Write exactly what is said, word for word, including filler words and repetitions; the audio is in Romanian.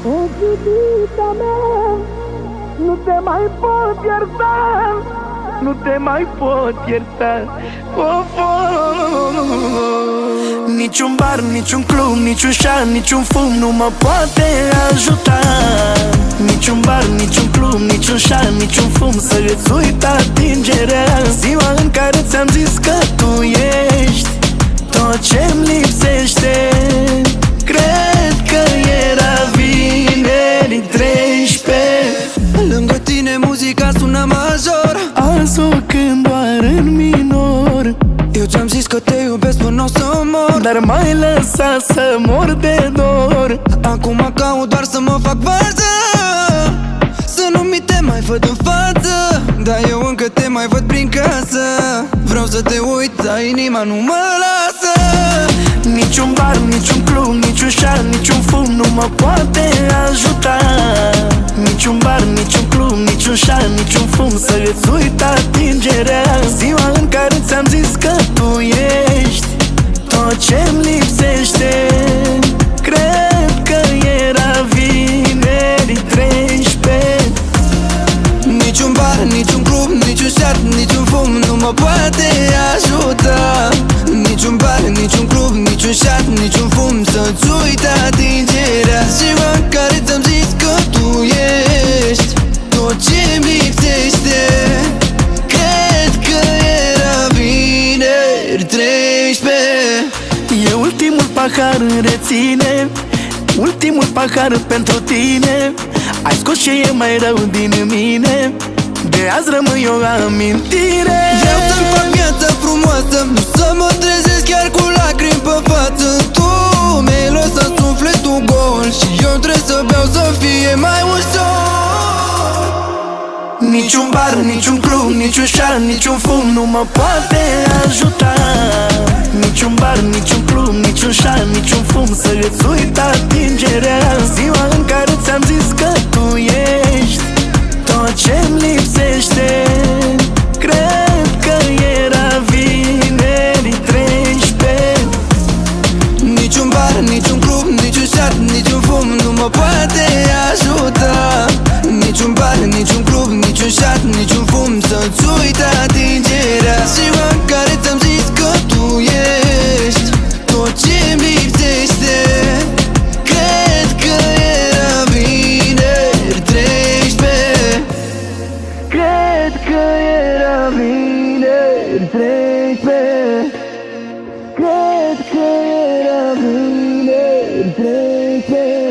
Iubita mea, nu te mai pot ierta, nu te mai pot ierta. Of, of. Niciun bar, niciun club, niciun șan, niciun fum nu mă poate ajuta. Niciun bar, niciun club, niciun șan, niciun fum să-ți uit atingerea. Ziua în care ți-am zis că tu ești tot ce-mi lipsește. Cred că era vineri treisprezece. Lângă tine muzica sună major, azi o cânt doar în minor. eu ți-am zis că te iubesc până o să mor, dar m-ai lăsat să mor de dor. acum caut doar să mă fac față, să nu mi te mai văd în față. Dar eu încă te mai văd prin casă. Vreau să te uit, dar inima nu mă lasă. Niciun bar, niciun club, niciun șan, niciun fum nu mă poate ajuta. Niciun bar, niciun club, niciun șan, niciun fum să-ți uit atingerea. Ziua în care ți-am zis că tu ești tot ce-mi lipsește. Cred că era vineri treisprezece. Niciun bar, niciun club, niciun șat, niciun fum nu mă poate ajuta. Niciun bar, niciun club, niciun șat, niciun fum să-ți uit atingerea. Ziua în care ți-am zis că tu ești tot ce-mi lipsește. Cred că era vineri treisprezece. E ultimul pahar, reține, ultimul pahar pentru tine. Ai scos ce e mai rău din mine, de azi rămâi o amintire. Vreau să-mi fac viața frumoasă, nu să mă trezesc chiar cu lacrimi pe față. Tu mi-ai lăsat sufletul gol și eu trebuie să beau să fie mai ușor. Niciun bar, niciun club, niciun șan, niciun fum nu mă poate ajuta. Niciun bar, niciun club, niciun șan, niciun fum să-ți uit atingerea. Ziua în care ți-am zis că tu ești tot ce-mi lipsește. Cred că era vineri treisprezece. Niciun bar, niciun club, niciun șat, niciun fum nu mă poate ajuta. Niciun bar, niciun club, niciun șat, niciun fum să-ți uit atingerea. Ziua în care ți-am zis că tu ești tot ce-mi lipsește. Cred că era vineri treisprezece. Cred că era vineri treisprezece. Cred că era vineri treisprezece.